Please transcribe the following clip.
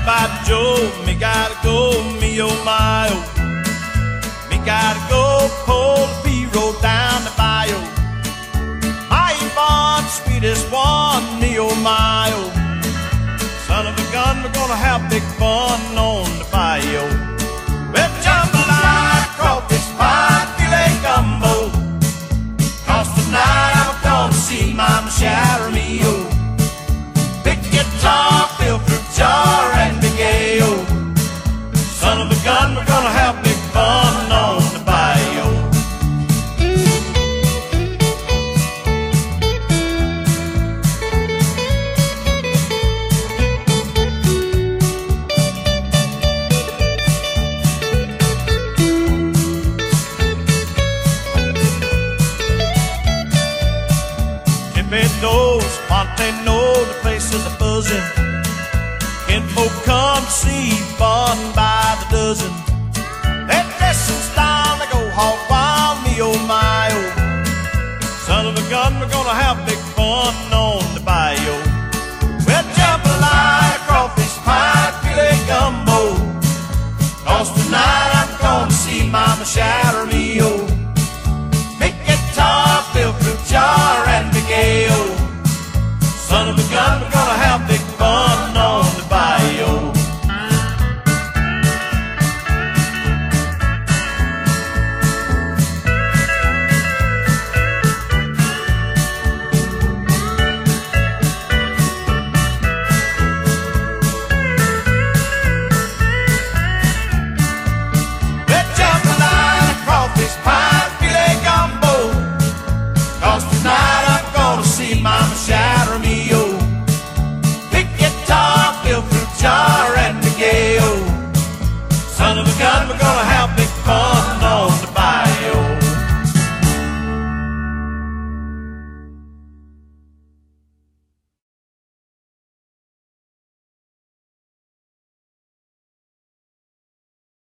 by Joe, me gotta go, me oh my oh. Me gotta go pull the B-road down the bayou. My Yvonne, sweetest one, me oh my oh. Son of a gun, we're gonna have big fun on the bayou. With jambalaya, crawfish pie, filet gumbo. 'Cause tonight I'm gonna see Mama Sharon me oh. Big guitar, fill fruit jar, and big A.O. Son of a gun, we're gonna have big fun on the bayou. Knows, Ponte know the place is a buzzing. Kinfolk come to see fun by the dozen. They dress in style, they go hog wild, me oh my oh. Son of a gun, we're gonna have big fun